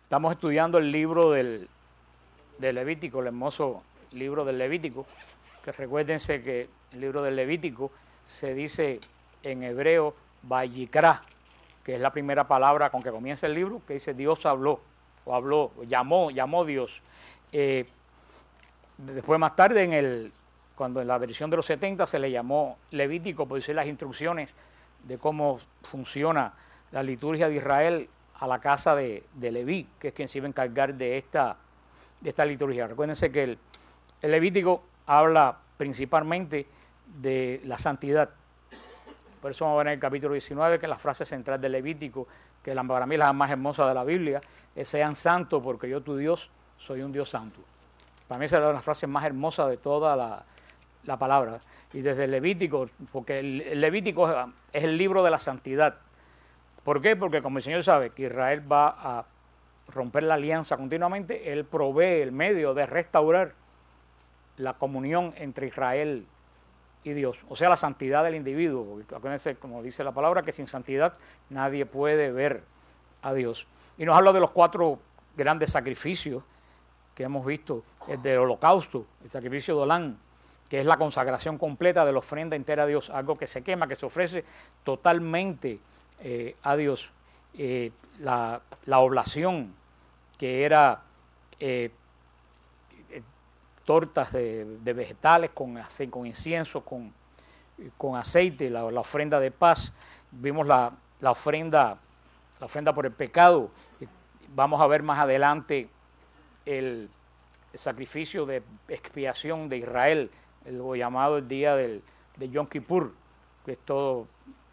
Estamos estudiando el libro de Levítico, el hermoso libro del Levítico, que recuérdense que el libro del Levítico se dice en hebreo Vayikra, que es la primera palabra con que comienza el libro, que dice Dios habló, llamó Dios. Después más tarde, cuando en la versión de los 70 se le llamó Levítico, por decir las instrucciones de cómo funciona la liturgia de Israel a la casa de Leví, que es quien se iba a encargar de esta liturgia. Recuérdense que el Levítico habla principalmente de la santidad. Por eso vamos a ver en el capítulo 19 que la frase central del Levítico, que para mí es la más hermosa de la Biblia, es sean santos porque yo tu Dios soy un Dios santo. Para mí esa es la frase más hermosa de toda la palabra. Y desde el Levítico, porque el Levítico es el libro de la santidad. ¿Por qué? Porque como el Señor sabe que Israel va a romper la alianza continuamente, Él provee el medio de restaurar la comunión entre Israel y Dios, o sea, la santidad del individuo. Porque acuérdense, como dice la palabra, que sin santidad nadie puede ver a Dios. Y nos habla de los 4 grandes sacrificios que hemos visto, el del holocausto, el sacrificio de Olán, que es la consagración completa de la ofrenda entera a Dios, algo que se quema, que se ofrece totalmente a Dios. La oblación, que era tortas de vegetales con incienso, con aceite, la ofrenda de paz. Vimos la ofrenda por el pecado. Vamos a ver más adelante el sacrificio de expiación de Israel, lo llamado el día de Yom Kippur, que es todo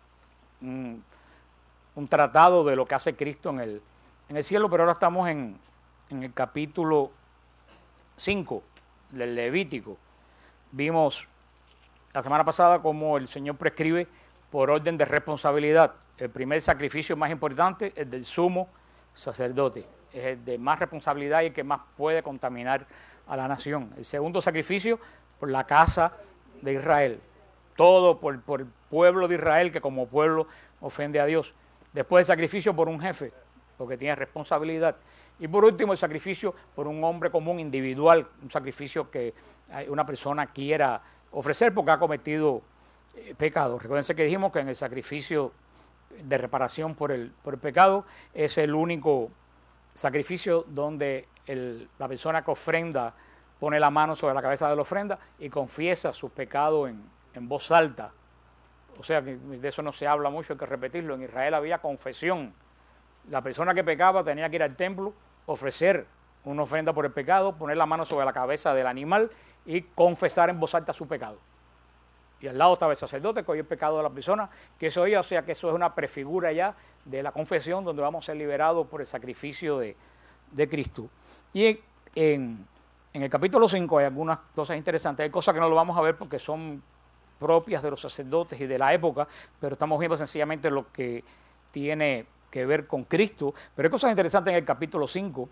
un tratado de lo que hace Cristo en el cielo. Pero ahora estamos en el capítulo 5 del Levítico. Vimos la semana pasada cómo el Señor prescribe por orden de responsabilidad. El primer sacrificio más importante es el del sumo sacerdote, es el de más responsabilidad y el que más puede contaminar a la nación. El segundo sacrificio por la casa de Israel, todo por el pueblo de Israel, que como pueblo ofende a Dios. Después el sacrificio por un jefe, porque tiene responsabilidad. Y por último, el sacrificio por un hombre común, individual, un sacrificio que una persona quiera ofrecer porque ha cometido pecado. Recuérdense que dijimos que en el sacrificio de reparación por el pecado es el único sacrificio donde la persona que ofrenda pone la mano sobre la cabeza de la ofrenda y confiesa sus pecados en voz alta. O sea, que de eso no se habla mucho, hay que repetirlo. En Israel había confesión. La persona que pecaba tenía que ir al templo, ofrecer una ofrenda por el pecado, poner la mano sobre la cabeza del animal y confesar en voz alta su pecado. Y al lado estaba el sacerdote que oía el pecado de la persona que eso oía, o sea que eso es una prefigura ya de la confesión donde vamos a ser liberados por el sacrificio de Cristo. Y en el capítulo 5 hay algunas cosas interesantes, hay cosas que no lo vamos a ver porque son propias de los sacerdotes y de la época, pero estamos viendo sencillamente lo que tiene que ver con Cristo. Pero hay cosas interesantes en el capítulo 5.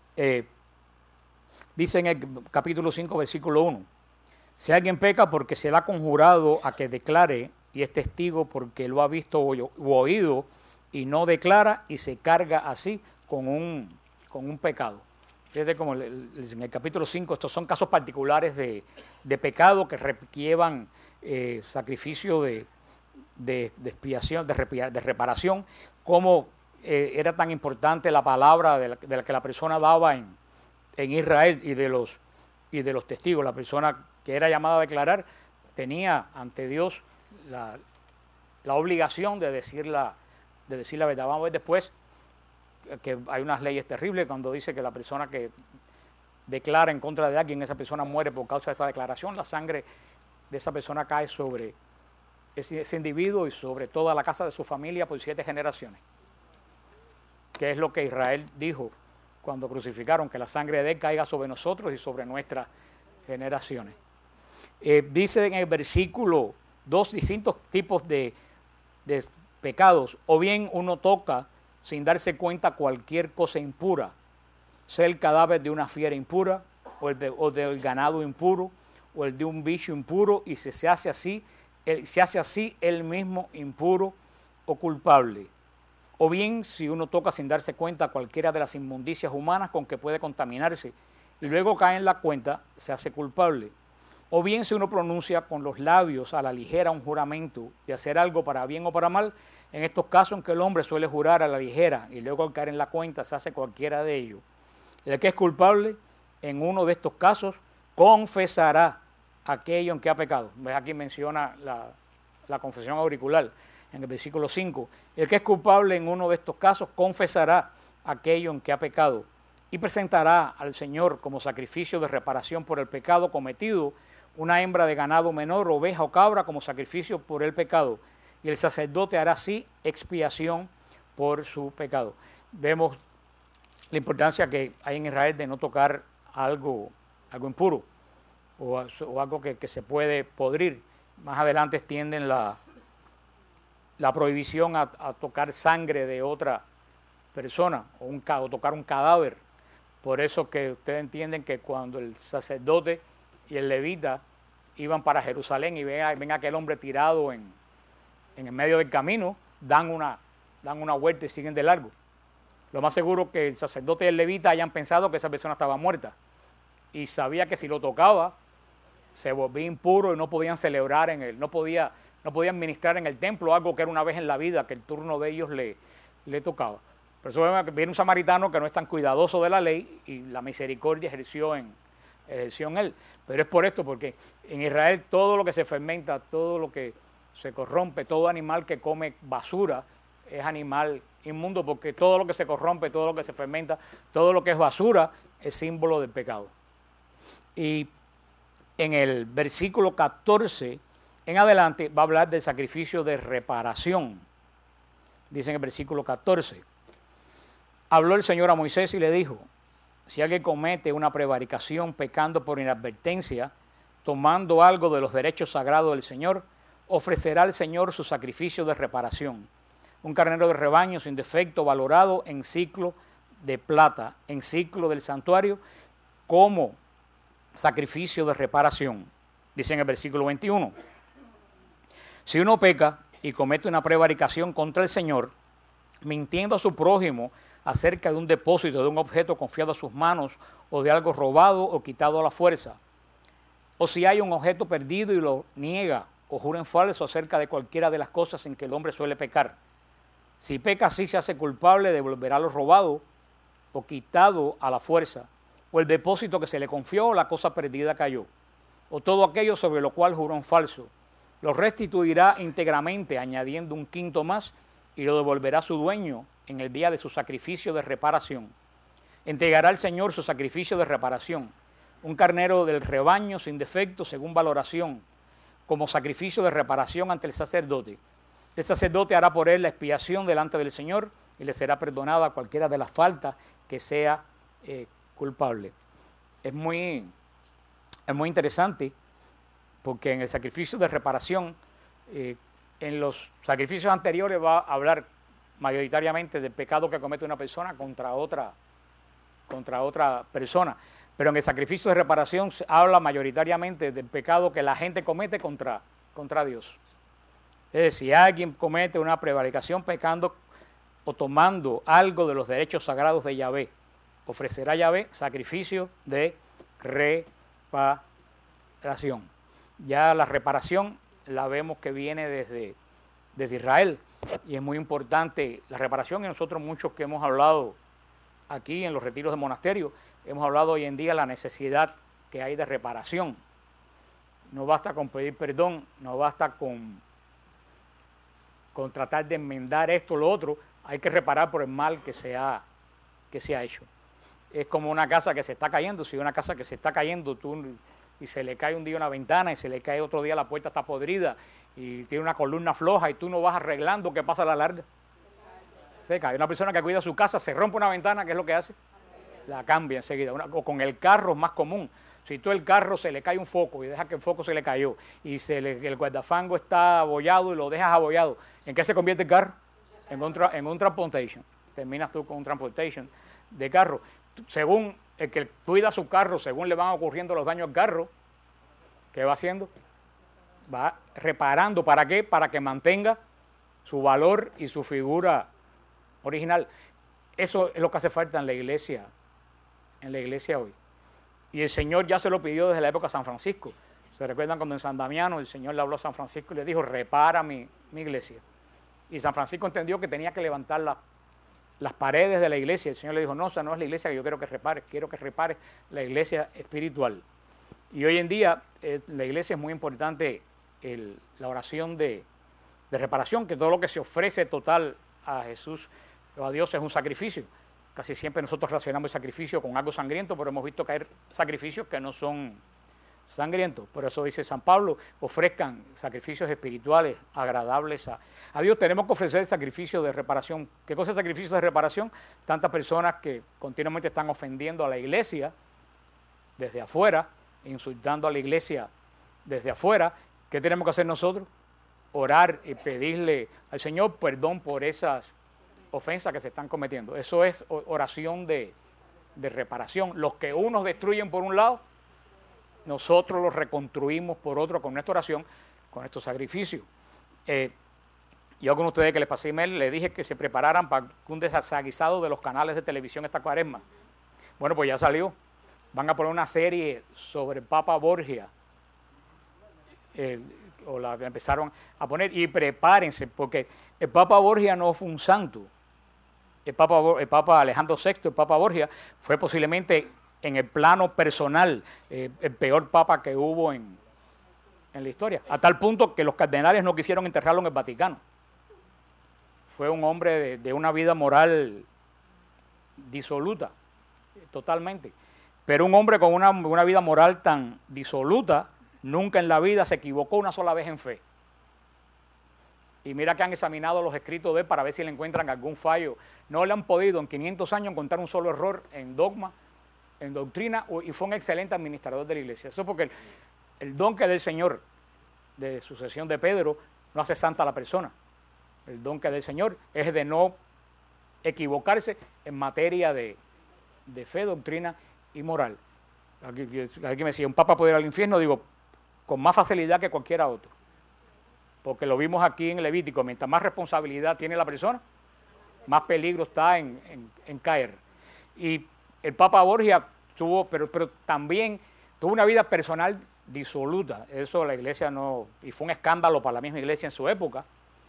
Dice en el capítulo 5, versículo 1, si alguien peca porque se le ha conjurado a que declare y es testigo porque lo ha visto u oído y no declara y se carga así con un pecado. Fíjate como en el capítulo 5 estos son casos particulares de pecado que requieren sacrificio de expiación, de reparación, como era tan importante la palabra de la que la persona daba en Israel y de los testigos. La persona que era llamada a declarar tenía ante Dios la obligación de decir la verdad. Vamos a ver después que hay unas leyes terribles cuando dice que la persona que declara en contra de alguien, esa persona muere por causa de esta declaración, la sangre de esa persona cae sobre ese individuo y sobre toda la casa de su familia por 7 generaciones. Que es lo que Israel dijo cuando crucificaron, que la sangre de él caiga sobre nosotros y sobre nuestras generaciones. Dice en el versículo 2 distintos tipos de pecados, o bien uno toca sin darse cuenta cualquier cosa impura, sea el cadáver de una fiera impura, o del ganado impuro, o el de un bicho impuro, y se hace así él mismo impuro o culpable. o bien si uno toca sin darse cuenta cualquiera de las inmundicias humanas con que puede contaminarse y luego cae en la cuenta, se hace culpable. O bien si uno pronuncia con los labios a la ligera un juramento de hacer algo para bien o para mal, en estos casos en que el hombre suele jurar a la ligera y luego al caer en la cuenta se hace cualquiera de ellos. El que es culpable en uno de estos casos confesará aquello en que ha pecado. ¿Ves? Aquí menciona la confesión auricular en el versículo 5. El que es culpable en uno de estos casos confesará aquello en que ha pecado y presentará al Señor como sacrificio de reparación por el pecado cometido una hembra de ganado menor, oveja o cabra como sacrificio por el pecado, y el sacerdote hará así expiación por su pecado. Vemos la importancia que hay en Israel de no tocar algo impuro o algo que se puede podrir. Más adelante extienden la prohibición a tocar sangre de otra persona o tocar un cadáver. Por eso que ustedes entienden que cuando el sacerdote y el levita iban para Jerusalén y ven a aquel hombre tirado en el medio del camino, dan una vuelta y siguen de largo. Lo más seguro que el sacerdote y el levita hayan pensado que esa persona estaba muerta y sabía que si lo tocaba se volvía impuro y no podían celebrar no podían ministrar en el templo, algo que era una vez en la vida, que el turno de ellos le tocaba. Por eso viene un samaritano que no es tan cuidadoso de la ley y la misericordia ejerció en él. Pero es por esto, porque en Israel todo lo que se fermenta, todo lo que se corrompe, todo animal que come basura es animal inmundo, porque todo lo que se corrompe, todo lo que se fermenta, todo lo que es basura es símbolo del pecado. Y en el versículo 14 en adelante va a hablar del sacrificio de reparación. Dice en el versículo 14, habló el Señor a Moisés y le dijo, si alguien comete una prevaricación pecando por inadvertencia, tomando algo de los derechos sagrados del Señor, ofrecerá al Señor su sacrificio de reparación, un carnero de rebaño sin defecto, valorado en ciclo de plata, en ciclo del santuario, como sacrificio de reparación. Dice en el versículo 21, si uno peca y comete una prevaricación contra el Señor, mintiendo a su prójimo acerca de un depósito, de un objeto confiado a sus manos, o de algo robado o quitado a la fuerza, o si hay un objeto perdido y lo niega, o jura en falso acerca de cualquiera de las cosas en que el hombre suele pecar. Si peca así, se hace culpable de devolverá lo robado o quitado a la fuerza, o el depósito que se le confió o la cosa perdida cayó, o todo aquello sobre lo cual juró en falso. Lo restituirá íntegramente, añadiendo un quinto más, y lo devolverá a su dueño en el día de su sacrificio de reparación. Entregará al Señor su sacrificio de reparación, un carnero del rebaño sin defecto, según valoración, como sacrificio de reparación ante el sacerdote. El sacerdote hará por él la expiación delante del Señor y le será perdonada cualquiera de las faltas que sea culpable. Es muy interesante porque en el sacrificio de reparación, en los sacrificios anteriores va a hablar mayoritariamente del pecado que comete una persona contra otra persona, pero en el sacrificio de reparación se habla mayoritariamente del pecado que la gente comete contra Dios. Es decir, si alguien comete una prevaricación pecando o tomando algo de los derechos sagrados de Yahvé, ofrecerá a Yahvé sacrificio de reparación. Ya la reparación la vemos que viene desde Israel y es muy importante la reparación, y nosotros muchos que hemos hablado aquí en los retiros de monasterio, hemos hablado hoy en día de la necesidad que hay de reparación. No basta con pedir perdón, no basta con tratar de enmendar esto o lo otro, hay que reparar por el mal que se ha hecho. Es como una casa que se está cayendo, si una casa que se está cayendo y se le cae un día una ventana y se le cae otro día la puerta está podrida y tiene una columna floja y tú no vas arreglando, ¿qué pasa a la larga? Se cae. Una persona que cuida su casa, se rompe una ventana, ¿qué es lo que hace? La cambia enseguida. O con el carro es más común. Si tú el carro se le cae un foco y deja que el foco se le cayó y el guardafango está abollado y lo dejas abollado, ¿en qué se convierte el carro? En un transportation. Terminas tú con un transportation de carro. Según el que cuida su carro, según le van ocurriendo los daños al carro, ¿qué va haciendo? Va reparando. ¿Para qué? Para que mantenga su valor y su figura original. Eso es lo que hace falta en la iglesia hoy. Y el Señor ya se lo pidió desde la época de San Francisco. ¿Se recuerdan cuando en San Damiano el Señor le habló a San Francisco y le dijo, repara mi iglesia? Y San Francisco entendió que tenía que levantar las paredes de la iglesia. El Señor le dijo, no, esa no es la iglesia que yo quiero que repares la iglesia espiritual. Y hoy en día la iglesia es muy importante la oración de reparación, que todo lo que se ofrece total a Jesús o a Dios es un sacrificio. Casi siempre nosotros relacionamos el sacrificio con algo sangriento, pero hemos visto que hay sacrificios que no son sangrientos. Por eso dice San Pablo, ofrezcan sacrificios espirituales agradables a Dios. Tenemos que ofrecer sacrificios de reparación. ¿Qué cosa es sacrificio de reparación? Tantas personas que continuamente están ofendiendo a la iglesia desde afuera, insultando a la iglesia desde afuera. ¿Qué tenemos que hacer nosotros? Orar y pedirle al Señor perdón por esas ofensas que se están cometiendo. Eso es oración de reparación. Los que unos destruyen por un lado, nosotros los reconstruimos por otro con nuestra oración, con estos sacrificios. Yo con ustedes que les pasé email, les dije que se prepararan para un desaguisado de los canales de televisión esta cuaresma. Bueno, pues ya salió. Van a poner una serie sobre el Papa Borgia, o la que empezaron a poner, y prepárense, porque el Papa Borgia no fue un santo. El Papa Alejandro VI, el Papa Borgia, fue posiblemente en el plano personal el peor papa que hubo en la historia, a tal punto que los cardenales no quisieron enterrarlo en el Vaticano. Fue un hombre de una vida moral disoluta, totalmente. Pero un hombre con una vida moral tan disoluta, nunca en la vida se equivocó una sola vez en fe. Y mira que han examinado los escritos de él para ver si le encuentran algún fallo. No le han podido en 500 años encontrar un solo error en dogma, en doctrina, y fue un excelente administrador de la iglesia. Eso porque el don que del Señor, de sucesión de Pedro, no hace santa a la persona. El don que del Señor es de no equivocarse en materia de fe, doctrina y moral. Aquí me decía, un papa puede ir al infierno, digo, con más facilidad que cualquiera otro. Porque lo vimos aquí en Levítico, mientras más responsabilidad tiene la persona, más peligro está en caer. Y el Papa Borgia tuvo, pero también tuvo una vida personal disoluta. Eso la iglesia no, y fue un escándalo para la misma iglesia en su época,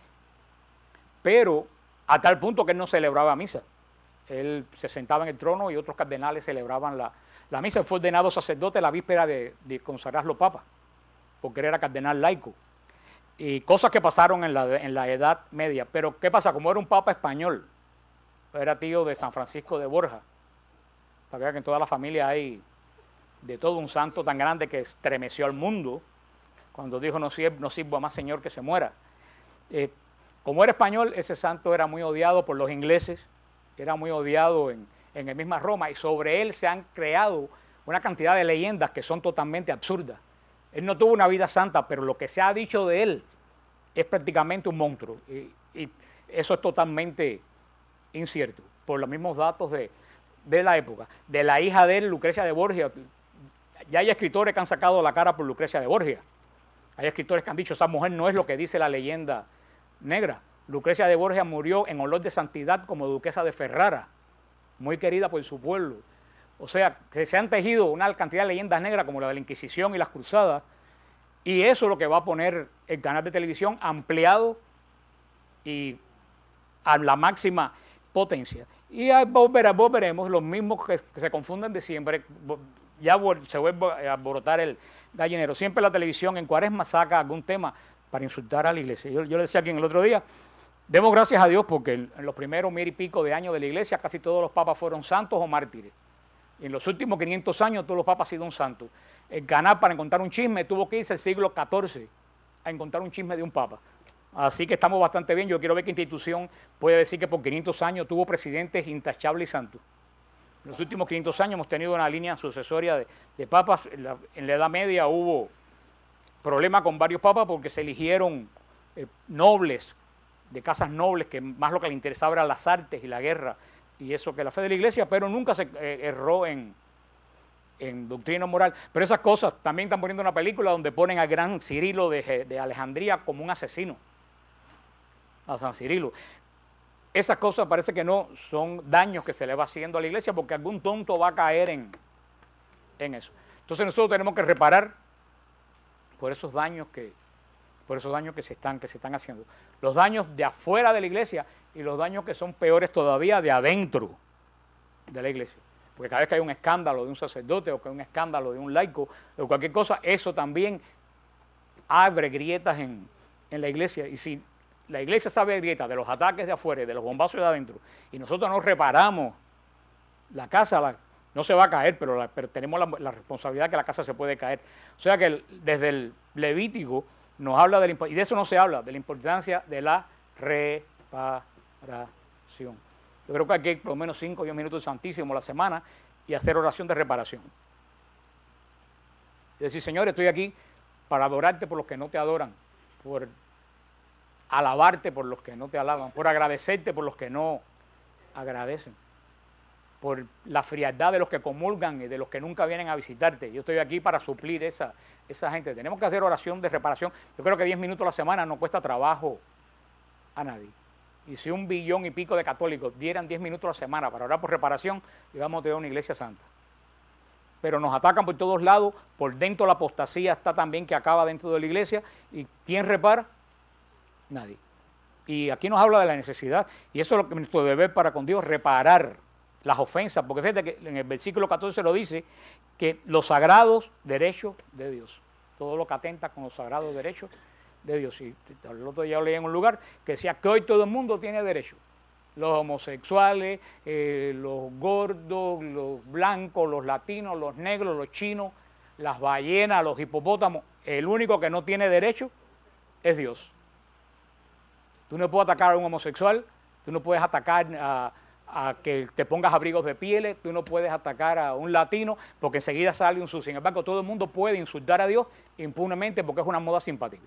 pero a tal punto que él no celebraba misa. Él se sentaba en el trono y otros cardenales celebraban la misa. Él fue ordenado sacerdote la víspera de consagrarlo papa, porque él era cardenal laico. Y cosas que pasaron en la Edad Media. Pero ¿qué pasa? Como era un papa español, era tío de San Francisco de Borja, para que vean que en toda la familia hay de todo un santo tan grande que estremeció al mundo cuando dijo no sirvo a más señor que se muera. Como era español, ese santo era muy odiado por los ingleses, era muy odiado en el misma Roma, y sobre él se han creado una cantidad de leyendas que son totalmente absurdas. Él no tuvo una vida santa, pero lo que se ha dicho de él es prácticamente un monstruo. Y eso es totalmente incierto, por los mismos datos de la época. De la hija de él, Lucrecia de Borgia, ya hay escritores que han sacado la cara por Lucrecia de Borgia. Hay escritores que han dicho, esa mujer no es lo que dice la leyenda negra. Lucrecia de Borgia murió en olor de santidad como duquesa de Ferrara, muy querida por su pueblo. O sea, se han tejido una cantidad de leyendas negras como la de la Inquisición y las Cruzadas, y eso es lo que va a poner el canal de televisión ampliado y a la máxima potencia. Y vos veremos los mismos que se confunden de siempre, ya se vuelve a alborotar el gallinero. Siempre la televisión en Cuaresma saca algún tema para insultar a la iglesia. Yo le decía aquí en el otro día, demos gracias a Dios porque en los primeros 1000 y pico de años de la iglesia casi todos los papas fueron santos o mártires. En los últimos 500 años todos los papas han sido un santo. El canal para encontrar un chisme tuvo que irse al siglo XIV a encontrar un chisme de un papa. Así que estamos bastante bien. Yo quiero ver qué institución puede decir que por 500 años tuvo presidentes intachables y santos. En los últimos 500 años hemos tenido una línea sucesoria de papas. En la Edad Media hubo problemas con varios papas porque se eligieron nobles, de casas nobles, que más lo que les interesaba eran las artes y la guerra, y eso que la fe de la iglesia, pero nunca se erró en doctrina moral. Pero esas cosas, también están poniendo una película donde ponen al gran Cirilo de Alejandría como un asesino, a San Cirilo. esas cosas parece que no son daños que se le va haciendo a la iglesia porque algún tonto va a caer en eso. Entonces nosotros tenemos que reparar por esos daños que se están haciendo. Los daños de afuera de la iglesia y los daños que son peores todavía de adentro de la iglesia. Porque cada vez que hay un escándalo de un sacerdote o que hay un escándalo de un laico o cualquier cosa, eso también abre grietas en la iglesia. Y si la iglesia sabe grietas de los ataques de afuera y de los bombazos de adentro, y nosotros no reparamos la casa, no se va a caer, pero tenemos la responsabilidad que la casa se puede caer. O sea que desde el Levítico nos habla y de eso no se habla, de la importancia de la reparación. Yo creo que hay que por lo menos 5 o 10 minutos Santísimo a la semana y hacer oración de reparación. Y decir, Señor, estoy aquí para adorarte por los que no te adoran, por alabarte por los que no te alaban, por agradecerte por los que no agradecen, por la frialdad de los que comulgan y de los que nunca vienen a visitarte. Yo estoy aquí para suplir esa gente. Tenemos que hacer oración de reparación. Yo creo que 10 minutos a la semana no cuesta trabajo a nadie. Y si 1 billón y pico de católicos dieran 10 minutos a la semana para orar por reparación, íbamos a tener una iglesia santa. Pero nos atacan por todos lados, por dentro la apostasía está también que acaba dentro de la iglesia. ¿Y quién repara? Nadie. Y aquí nos habla de la necesidad, y eso es lo que nuestro deber para con Dios, reparar las ofensas, porque fíjate que en el versículo 14 lo dice, que los sagrados derechos de Dios, todo lo que atenta con los sagrados derechos de Dios. Y el otro día leí en un lugar que decía que hoy todo el mundo tiene derecho, los homosexuales, los gordos, los blancos, los latinos, los negros, los chinos, las ballenas, los hipopótamos, el único que no tiene derecho es Dios. Tú no puedes atacar a un homosexual, tú no puedes atacar a que te pongas abrigos de pieles, tú no puedes atacar a un latino porque enseguida sale un sucio. Sin embargo, todo el mundo puede insultar a Dios impunemente porque es una moda simpática.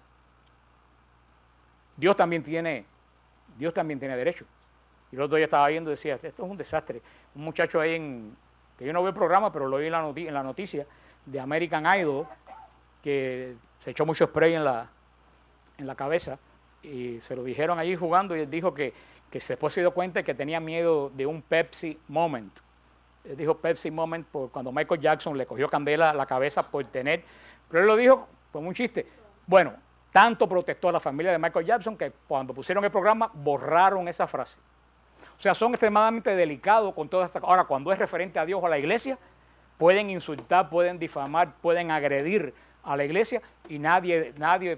Dios también tiene derecho. Y el otro día estaba viendo y decía, esto es un desastre. Un muchacho ahí que yo no veo el programa, pero lo vi en la noticia, de American Idol, que se echó mucho spray en la cabeza, y se lo dijeron allí jugando, y él dijo que después se dio cuenta que tenía miedo de un Pepsi moment. Él dijo Pepsi moment cuando Michael Jackson le cogió candela a la cabeza por tener, pero él lo dijo como un chiste. Bueno, tanto protestó a la familia de Michael Jackson que cuando pusieron el programa borraron esa frase. O sea, son extremadamente delicados con toda esta. Ahora, cuando es referente a Dios o a la iglesia, pueden insultar, pueden difamar, pueden agredir a la iglesia y nadie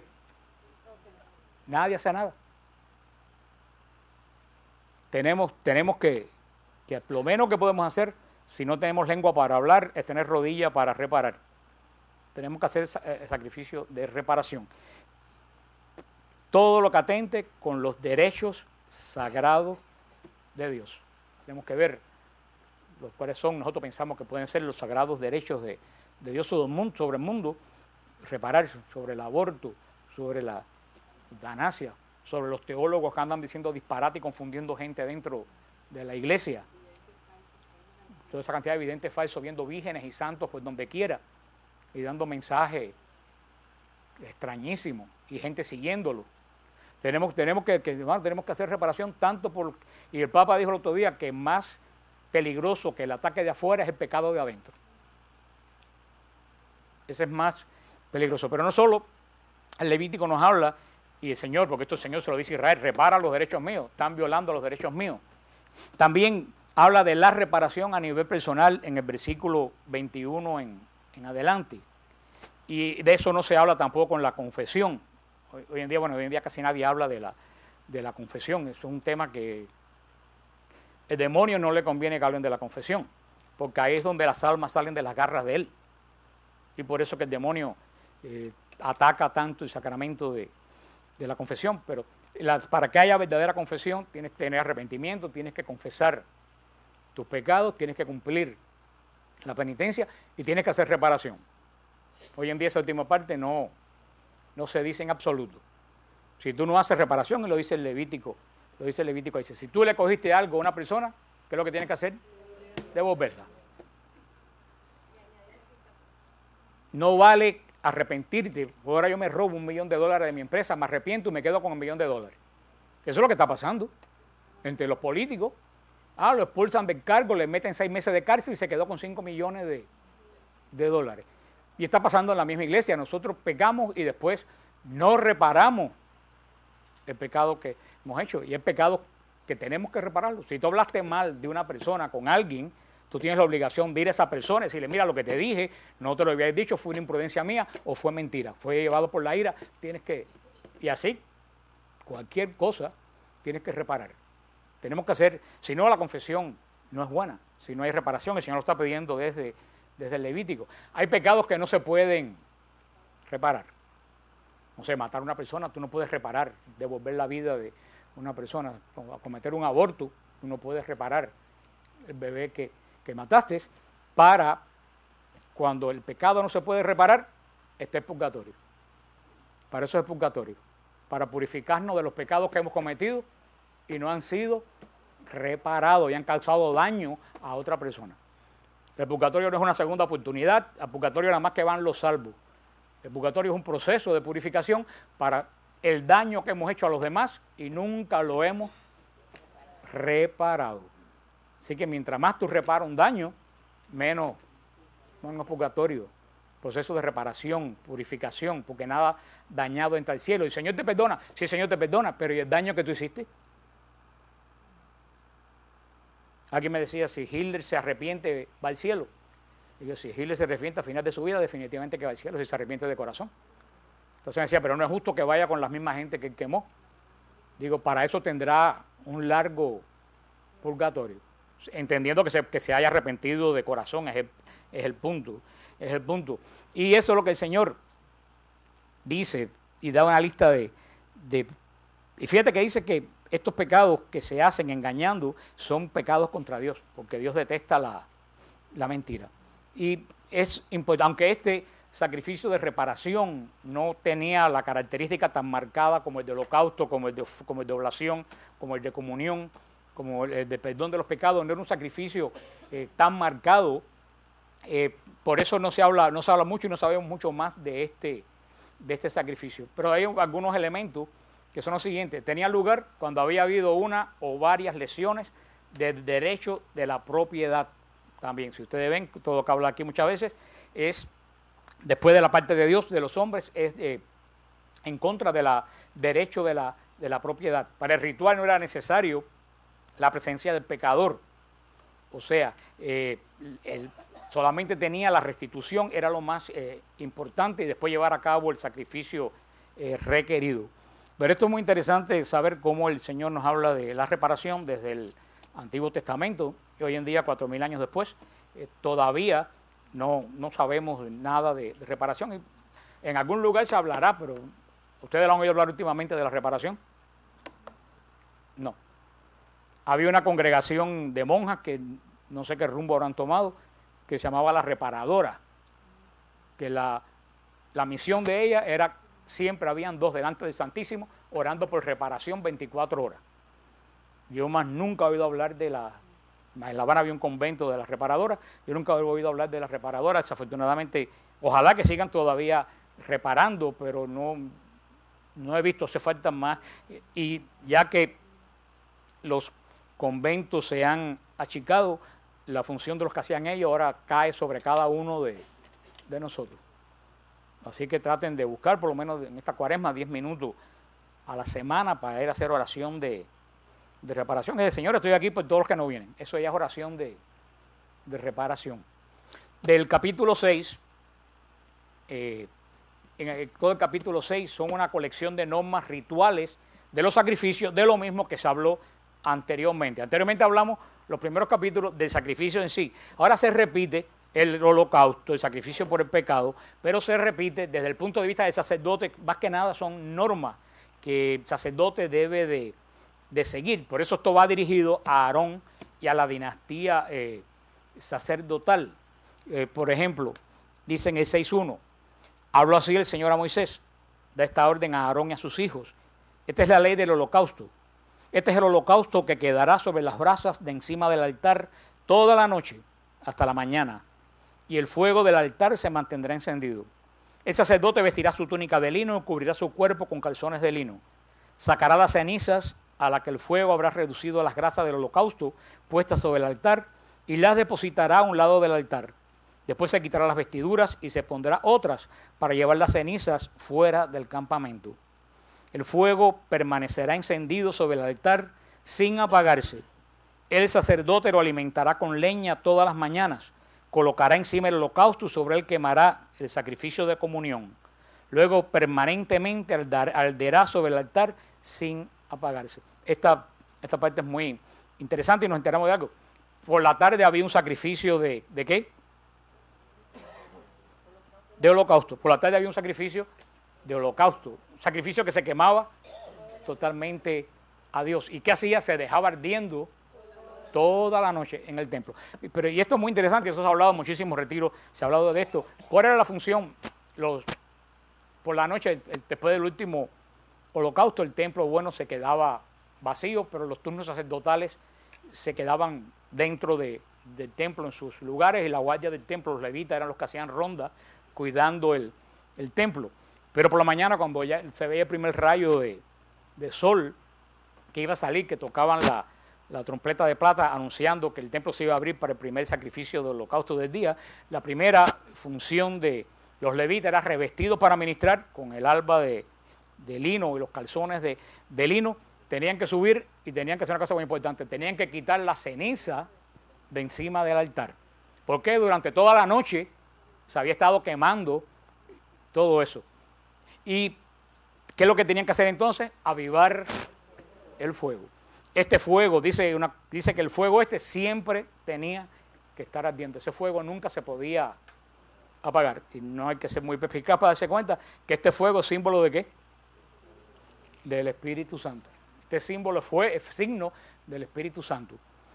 hace nada. Tenemos que lo menos que podemos hacer, si no tenemos lengua para hablar, es tener rodilla para reparar. Tenemos que hacer el sacrificio de reparación. Todo lo que atente con los derechos sagrados de Dios. Tenemos que ver los cuáles son, nosotros pensamos que pueden ser los sagrados derechos de Dios sobre el mundo, reparar sobre el aborto, sobre la eutanasia, sobre los teólogos que andan diciendo disparate y confundiendo gente dentro de la iglesia. Toda esa cantidad de evidentes falsos, viendo vírgenes y santos por donde quiera y dando mensajes extrañísimos y gente siguiéndolo. Tenemos que hacer reparación tanto y el Papa dijo el otro día que más peligroso que el ataque de afuera es el pecado de adentro. Ese es más peligroso. Pero no solo el Levítico nos habla, y el Señor, porque esto el Señor se lo dice a Israel, repara los derechos míos, están violando los derechos míos. También habla de la reparación a nivel personal en el versículo 21 en adelante. Y de eso no se habla tampoco en la confesión. Hoy en día casi nadie habla de la confesión. Eso es un tema que el demonio no le conviene que hablen de la confesión, porque ahí es donde las almas salen de las garras de él. Y por eso que el demonio ataca tanto el sacramento de la confesión. Pero para que haya verdadera confesión tienes que tener arrepentimiento, tienes que confesar tus pecados, tienes que cumplir la penitencia y tienes que hacer reparación. Hoy en día esa última parte no se dice en absoluto. Si tú no haces reparación, y lo dice el Levítico, dice, si tú le cogiste algo a una persona, ¿qué es lo que tienes que hacer? Devolverla. No vale arrepentirte. Ahora yo me robo $1 millón de mi empresa, me arrepiento y me quedo con $1 millón. Eso es lo que está pasando. entre los políticos. Lo expulsan del cargo, le meten 6 meses de cárcel y se quedó con 5 millones de dólares. Y está pasando en la misma iglesia. Nosotros pecamos y después no reparamos el pecado que hemos hecho. Y el pecado que tenemos que repararlo. Si tú hablaste mal de una persona con alguien, tú tienes la obligación de ir a esa persona y decirle, mira, lo que te dije, no te lo había dicho, fue una imprudencia mía o fue mentira. Fue llevado por la ira, tienes que... Y así, cualquier cosa, tienes que reparar. Tenemos que hacer, si no, la confesión no es buena, si no hay reparación, el Señor lo está pidiendo desde el Levítico. Hay pecados que no se pueden reparar. No sé, matar a una persona, tú no puedes reparar, devolver la vida de una persona, cometer un aborto, tú no puedes reparar el bebé que mataste. Para cuando el pecado no se puede reparar, está el purgatorio. Para eso es el purgatorio, para purificarnos de los pecados que hemos cometido y no han sido reparados y han causado daño a otra persona. El purgatorio no es una segunda oportunidad, al purgatorio nada más que van los salvos. El purgatorio es un proceso de purificación para el daño que hemos hecho a los demás y nunca lo hemos reparado. Así que mientras más tú reparas un daño, menos purgatorio. Proceso de reparación, purificación, porque nada dañado entra al cielo. Y el Señor te perdona, sí, el Señor te perdona, pero ¿y el daño que tú hiciste? Alguien me decía, si Hitler se arrepiente, va al cielo. Y yo, si Hitler se arrepiente al final de su vida, definitivamente que va al cielo, si se arrepiente de corazón. Entonces me decía, pero no es justo que vaya con la misma gente que él quemó. Digo, para eso tendrá un largo purgatorio. Entendiendo que se haya arrepentido de corazón, es el punto. Es el punto. Y eso es lo que el Señor dice y da una lista de... Y fíjate que dice que estos pecados que se hacen engañando son pecados contra Dios, porque Dios detesta la mentira. Y es importante, aunque este sacrificio de reparación no tenía la característica tan marcada como el de holocausto, como el de oblación, como el de comunión, como el de perdón de los pecados, no era un sacrificio tan marcado. Por eso no se habla mucho y no sabemos mucho más de este sacrificio. Pero hay algunos elementos que son los siguientes. Tenía lugar cuando había habido una o varias lesiones del derecho de la propiedad. También, si ustedes ven, todo lo que habla aquí muchas veces es, después de la parte de Dios, de los hombres, es en contra del derecho de la propiedad. Para el ritual no era necesario la presencia del pecador. O sea, solamente tenía la restitución, era lo más importante, y después llevar a cabo el sacrificio requerido. Pero esto es muy interesante saber cómo el Señor nos habla de la reparación desde el Antiguo Testamento, y hoy en día, 4.000 años después, todavía no sabemos nada de reparación. Y en algún lugar se hablará, pero ¿ustedes lo han oído hablar últimamente de la reparación? No. Había una congregación de monjas que no sé qué rumbo habrán tomado, que se llamaba La Reparadora, que la misión de ella era, siempre habían 2 delante del Santísimo, orando por reparación 24 horas. Yo más nunca he oído hablar en La Habana había un convento de las reparadoras, yo nunca he oído hablar de las reparadoras, desafortunadamente, ojalá que sigan todavía reparando, pero no he visto, hace falta más, y ya que los conventos se han achicado, la función de los que hacían ellos ahora cae sobre cada uno de nosotros. Así que traten de buscar por lo menos en esta cuaresma 10 minutos a la semana para ir a hacer oración de reparación. Señor, estoy aquí por todos los que no vienen. Eso ya es oración de reparación. Del capítulo 6, todo el capítulo 6 son una colección de normas rituales de los sacrificios, de lo mismo que se habló anteriormente. Anteriormente hablamos los primeros capítulos del sacrificio en sí. Ahora se repite el holocausto, el sacrificio por el pecado, pero se repite desde el punto de vista del sacerdote. Más que nada son normas que el sacerdote debe de seguir. Por eso esto va dirigido a Aarón y a la dinastía sacerdotal. Por ejemplo, dice en el 6.1, habló así el Señor a Moisés, da esta orden a Aarón y a sus hijos. Esta es la ley del holocausto. Este es el holocausto que quedará sobre las brasas de encima del altar toda la noche hasta la mañana, y el fuego del altar se mantendrá encendido. El sacerdote vestirá su túnica de lino y cubrirá su cuerpo con calzones de lino. Sacará las cenizas a la que el fuego habrá reducido las grasas del holocausto puestas sobre el altar y las depositará a un lado del altar. Después se quitará las vestiduras y se pondrá otras para llevar las cenizas fuera del campamento. El fuego permanecerá encendido sobre el altar sin apagarse. El sacerdote lo alimentará con leña todas las mañanas, colocará encima el holocausto y sobre él quemará el sacrificio de comunión. Luego permanentemente arderá sobre el altar sin apagarse. Esta parte es muy interesante y nos enteramos de algo. Por la tarde había un sacrificio ¿de qué? De holocausto. Por la tarde había un sacrificio de holocausto. Un sacrificio que se quemaba totalmente a Dios. ¿Y qué hacía? Se dejaba ardiendo toda la noche en el templo. Y esto es muy interesante, eso se ha hablado en muchísimos retiros, se ha hablado de esto. ¿Cuál era la función? Por la noche, después del último holocausto, el templo, bueno, se quedaba vacío, pero los turnos sacerdotales se quedaban dentro del templo en sus lugares, y la guardia del templo, los levitas, eran los que hacían ronda cuidando el templo. Pero por la mañana, cuando ya se veía el primer rayo de sol que iba a salir, que tocaban la trompeta de plata anunciando que el templo se iba a abrir para el primer sacrificio del holocausto del día, la primera función de los levitas era revestidos para ministrar con el alba de lino y los calzones de lino. Tenían que subir y tenían que hacer una cosa muy importante, tenían que quitar la ceniza de encima del altar, porque durante toda la noche se había estado quemando todo eso. ¿Y qué es lo que tenían que hacer entonces? Avivar el fuego. Este fuego, dice que el fuego siempre tenía que estar ardiente. Ese fuego nunca se podía apagar. Y no hay que ser muy perspicaz para darse cuenta que este fuego es símbolo ¿de qué? Del Espíritu Santo. Este símbolo es signo del Espíritu Santo.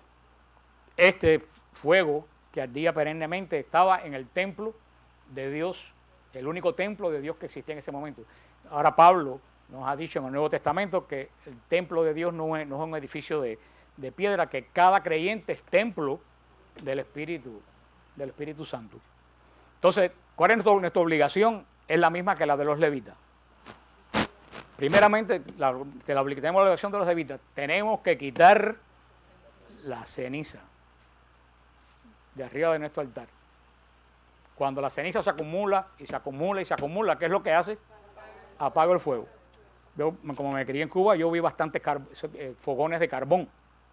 Este fuego que ardía perennemente estaba en el templo de Dios, el único templo de Dios que existía en ese momento. Ahora Pablo nos ha dicho en el Nuevo Testamento que el templo de Dios no es un edificio de piedra, que cada creyente es templo del Espíritu Santo. Entonces, ¿cuál es nuestra obligación? Es la misma que la de los levitas. Primeramente, tenemos la obligación de los levitas. Tenemos que quitar la ceniza de arriba de nuestro altar. Cuando la ceniza se acumula y se acumula y se acumula, ¿qué es lo que hace? Apaga el fuego. Yo, como me crié en Cuba, yo vi bastantes fogones de carbón.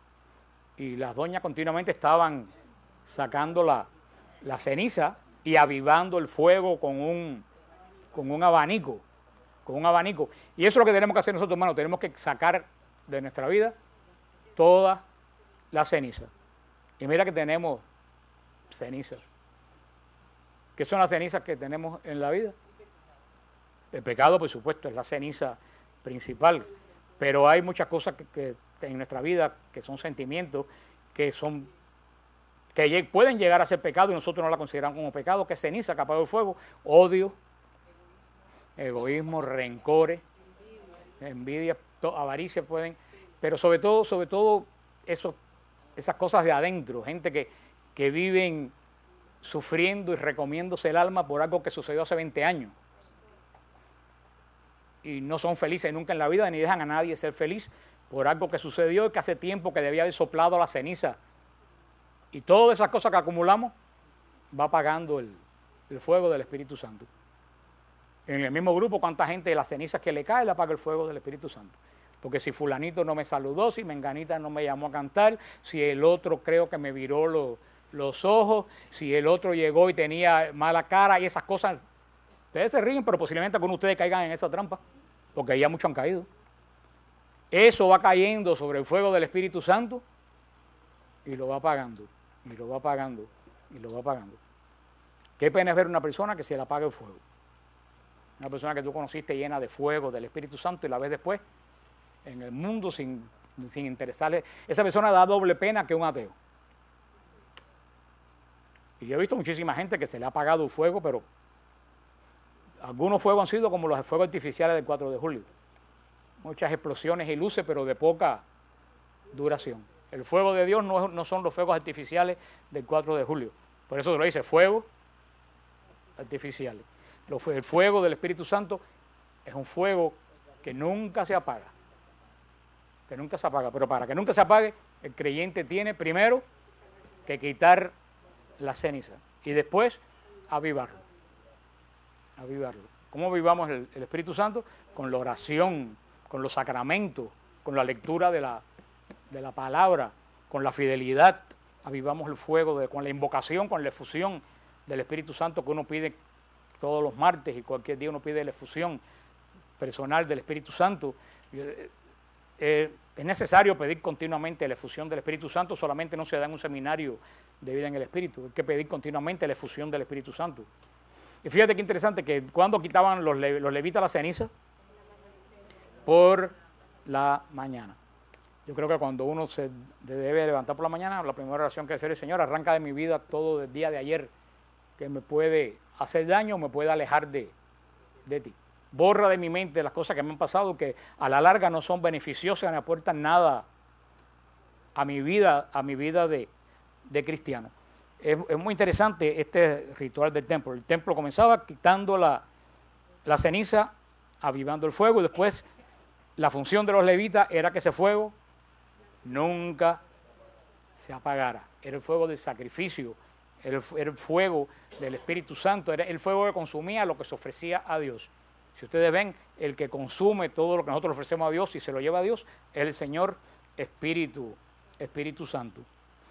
Y las doñas continuamente estaban sacando la ceniza y avivando el fuego con un abanico. Y eso es lo que tenemos que hacer nosotros, hermanos. Tenemos que sacar de nuestra vida toda la ceniza. Y mira que tenemos cenizas. ¿Qué son las cenizas que tenemos en la vida? El pecado, por supuesto, es la ceniza principal, pero hay muchas cosas que en nuestra vida que son sentimientos, que pueden llegar a ser pecado y nosotros no la consideramos como pecado, que es ceniza que apaga el fuego: odio, egoísmo, rencores, envidia, avaricia pueden, pero sobre todo esas cosas de adentro, gente que viven sufriendo y recomiéndose el alma por algo que sucedió hace 20 años. Y no son felices nunca en la vida, ni dejan a nadie ser feliz por algo que sucedió y que hace tiempo que debía haber soplado la ceniza. Y todas esas cosas que acumulamos va apagando el fuego del Espíritu Santo. En el mismo grupo, ¿cuánta gente de las cenizas que le cae le apaga el fuego del Espíritu Santo? Porque si fulanito no me saludó, si menganita no me llamó a cantar, si el otro creo que me viró los ojos, si el otro llegó y tenía mala cara y esas cosas. Ustedes se ríen, pero posiblemente algunos de ustedes caigan en esa trampa, porque ya muchos han caído. Eso va cayendo sobre el fuego del Espíritu Santo y lo va apagando, y lo va apagando, y lo va apagando. Qué pena es ver una persona que se le apaga el fuego. Una persona que tú conociste llena de fuego del Espíritu Santo y la ves después en el mundo sin interesarle. Esa persona da doble pena que un ateo. Y yo he visto muchísima gente que se le ha apagado el fuego, pero algunos fuegos han sido como los fuegos artificiales del 4 de julio. Muchas explosiones y luces, pero de poca duración. El fuego de Dios no son los fuegos artificiales del 4 de julio. Por eso lo dice, fuegos artificiales. El fuego del Espíritu Santo es un fuego que nunca se apaga. que nunca se apaga. Pero para que nunca se apague, el creyente tiene primero que quitar la ceniza y después avivarlo. Avivarlo. ¿Cómo avivamos el Espíritu Santo? Con la oración, con los sacramentos, con la lectura de la palabra, con la fidelidad. Avivamos el fuego, con la invocación, con la efusión del Espíritu Santo que uno pide todos los martes y cualquier día uno pide la efusión personal del Espíritu Santo. Es necesario pedir continuamente la efusión del Espíritu Santo, solamente no se da en un seminario de vida en el Espíritu, hay que pedir continuamente la efusión del Espíritu Santo. Y fíjate qué interesante que cuando quitaban los levitas la ceniza, por la mañana. Yo creo que cuando uno se debe levantar por la mañana, la primera oración que hacer es: Señor, arranca de mi vida todo el día de ayer que me puede hacer daño o me puede alejar de ti. Borra de mi mente las cosas que me han pasado, que a la larga no son beneficiosas ni aportan nada a mi vida de cristiano. Es muy interesante este ritual del templo. El templo comenzaba quitando la ceniza, avivando el fuego, y después la función de los levitas era que ese fuego nunca se apagara. Era el fuego del sacrificio, era el fuego del Espíritu Santo, era el fuego que consumía lo que se ofrecía a Dios. Si ustedes ven, el que consume todo lo que nosotros ofrecemos a Dios y se lo lleva a Dios es el Señor Espíritu Santo.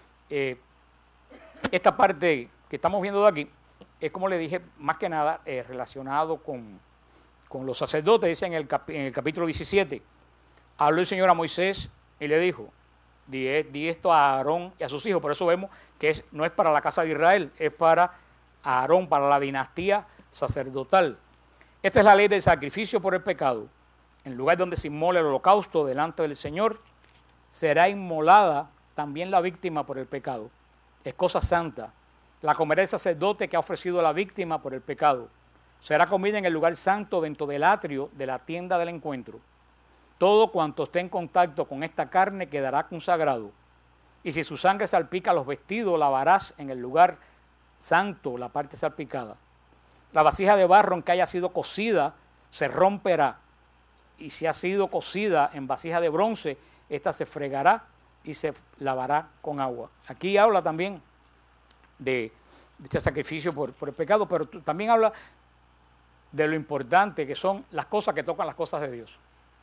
Esta parte que estamos viendo de aquí es, como le dije, más que nada relacionado con los sacerdotes. Dice en el capítulo 17, habló el Señor a Moisés y le dijo: di esto a Aarón y a sus hijos. Por eso vemos que no es para la casa de Israel, es para Aarón, para la dinastía sacerdotal. Esta es la ley del sacrificio por el pecado. En el lugar donde se inmola el holocausto delante del Señor, será inmolada también la víctima por el pecado. Es cosa santa. La comerá el sacerdote que ha ofrecido a la víctima por el pecado. Será comida en el lugar santo dentro del atrio de la tienda del encuentro. Todo cuanto esté en contacto con esta carne quedará consagrado. Y si su sangre salpica los vestidos, lavarás en el lugar santo la parte salpicada. La vasija de barro en que haya sido cocida se romperá, y si ha sido cocida en vasija de bronce, esta se fregará y se lavará con agua. Aquí habla también de este sacrificio por el pecado, pero también habla de lo importante que son las cosas que tocan las cosas de Dios.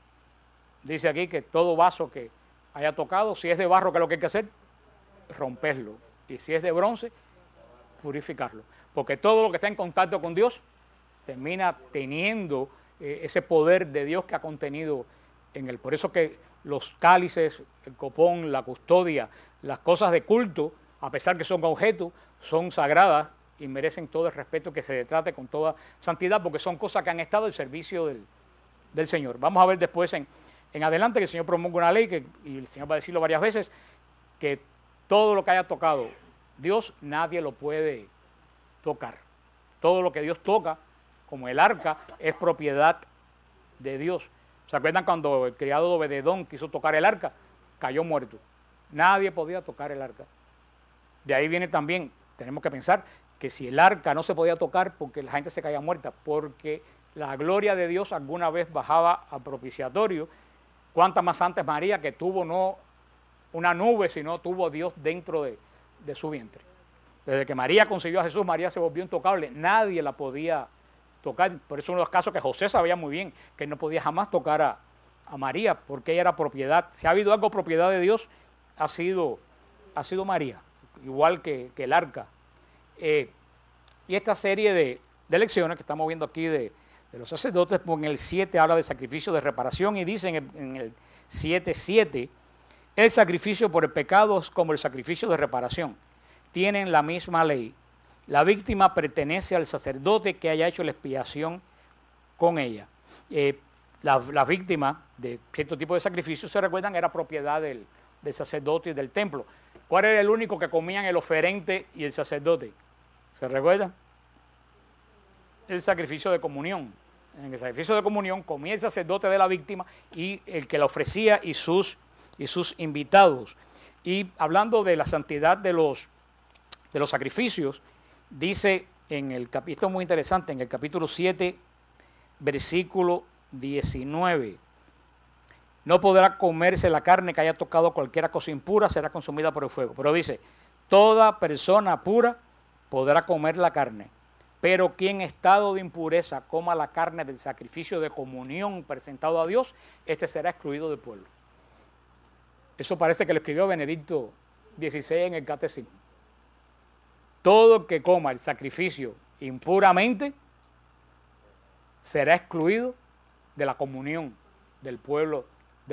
Dice aquí que todo vaso que haya tocado, si es de barro, ¿qué es lo que hay que hacer? Romperlo. Y si es de bronce, purificarlo. Porque todo lo que está en contacto con Dios termina teniendo ese poder de Dios que ha contenido en él. Por eso que los cálices, el copón, la custodia, las cosas de culto, a pesar que son objetos, son sagradas y merecen todo el respeto que se le trate con toda santidad, porque son cosas que han estado al servicio del Señor. Vamos a ver después en adelante que el Señor proponga una ley, y el Señor va a decirlo varias veces, que todo lo que haya tocado Dios, nadie lo puede tocar. Todo lo que Dios toca, como el arca, es propiedad de Dios. ¿Se acuerdan cuando el criado de Obededón quiso tocar el arca? Cayó muerto. Nadie podía tocar el arca. De ahí viene también, tenemos que pensar que si el arca no se podía tocar porque la gente se caía muerta, porque la gloria de Dios alguna vez bajaba al propiciatorio. ¿Cuánta más antes María, que tuvo no una nube, sino tuvo a Dios dentro de su vientre? Desde que María concibió a Jesús, María se volvió intocable. Nadie la podía tocar. Por eso uno de los casos que José sabía muy bien, que él no podía jamás tocar a María, porque ella era propiedad. Si ha habido algo propiedad de Dios, ha sido María, igual que el arca. Y esta serie de lecciones que estamos viendo aquí de los sacerdotes, pues en el 7 habla de sacrificio de reparación, y dice en el 7:7, el sacrificio por el pecado es como el sacrificio de reparación. Tienen la misma ley. La víctima pertenece al sacerdote que haya hecho la expiación con ella. Las víctimas de cierto tipo de sacrificios, se recuerdan, era propiedad del sacerdote y del templo. ¿Cuál era el único que comían el oferente y el sacerdote? ¿Se recuerdan? El sacrificio de comunión. En el sacrificio de comunión comía el sacerdote de la víctima y el que la ofrecía y sus invitados. Y hablando de la santidad de los sacrificios, dice esto es muy interesante, en el capítulo 7, versículo 19, no podrá comerse la carne que haya tocado cualquiera cosa impura, será consumida por el fuego. Pero dice, toda persona pura podrá comer la carne, pero quien en estado de impureza coma la carne del sacrificio de comunión presentado a Dios, este será excluido del pueblo. Eso parece que lo escribió Benedicto XVI en el Catecismo. Todo el que coma el sacrificio impuramente será excluido de la comunión del pueblo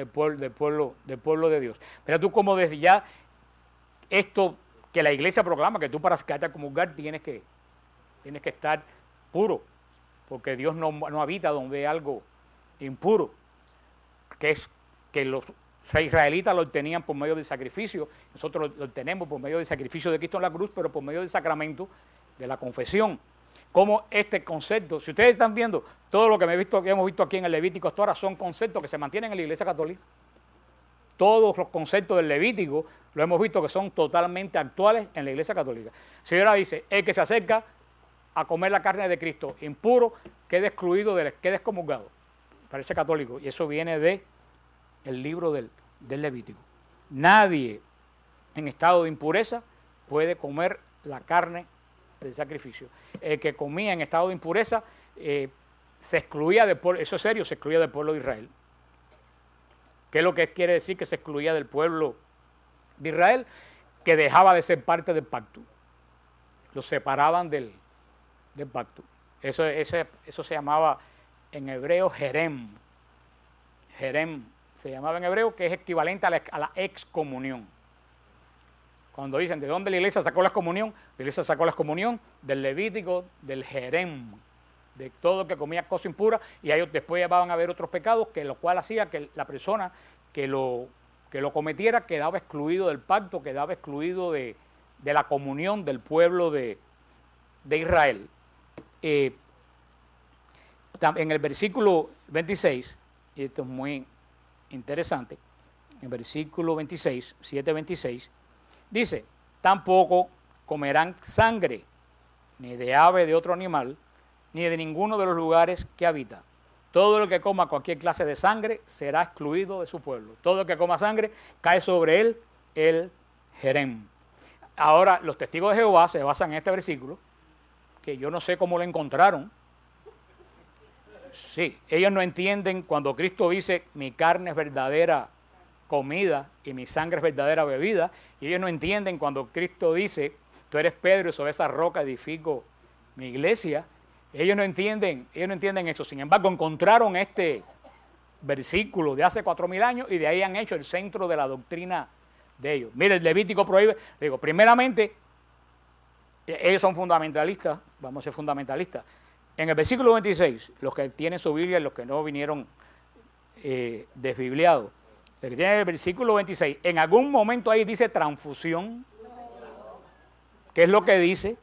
de Dios. Pero tú, como desde ya esto que la iglesia proclama, que tú para quedarte a comulgar tienes que estar puro, porque Dios no habita donde hay algo impuro, que es que los israelitas lo obtenían por medio del sacrificio, nosotros lo obtenemos por medio del sacrificio de Cristo en la cruz, pero por medio del sacramento de la confesión. Como este concepto, si ustedes están viendo, todo lo que hemos visto aquí en el Levítico hasta ahora son conceptos que se mantienen en la Iglesia Católica. Todos los conceptos del Levítico lo hemos visto que son totalmente actuales en la Iglesia Católica. Si ahora dice, el que se acerca a comer la carne de Cristo impuro, queda excluido, queda excomulgado. Parece católico, y eso viene de el libro del Levítico. Nadie en estado de impureza puede comer la carne del sacrificio. El que comía en estado de impureza se excluía del pueblo, eso es serio, se excluía del pueblo de Israel. ¿Qué es lo que quiere decir que se excluía del pueblo de Israel? Que dejaba de ser parte del pacto. Lo separaban del pacto. Eso se llamaba en hebreo Jerem. Jerem se llamaba en hebreo, que es equivalente a la excomunión. Cuando dicen, ¿de dónde la iglesia sacó la excomunión? La iglesia sacó la excomunión del Levítico, del Jerem, de todo el que comía cosa impura, y ellos después van a haber otros pecados, que lo cual hacía que la persona que lo cometiera quedaba excluido del pacto, quedaba excluido de la comunión del pueblo de Israel. En el versículo 26, y esto es muy interesante, en el versículo 26, 7:26, dice, tampoco comerán sangre, ni de ave de otro animal, ni de ninguno de los lugares que habita. Todo el que coma cualquier clase de sangre será excluido de su pueblo. Todo el que coma sangre cae sobre él el Jerem. Ahora, los testigos de Jehová se basan en este versículo, que yo no sé cómo lo encontraron. Sí, ellos no entienden cuando Cristo dice, mi carne es verdadera comida y mi sangre es verdadera bebida, y ellos no entienden cuando Cristo dice, tú eres Pedro y sobre esa roca edifico mi iglesia. Ellos no entienden eso. Sin embargo, encontraron este versículo de hace 4,000 años y de ahí han hecho el centro de la doctrina de ellos. Mire, el Levítico prohíbe, primeramente, ellos son fundamentalistas, vamos a ser fundamentalistas. En el versículo 26, los que tienen su Biblia y los que no vinieron desbibliados, los que tienen el versículo 26, en algún momento ahí dice transfusión. ¿Qué es lo que dice?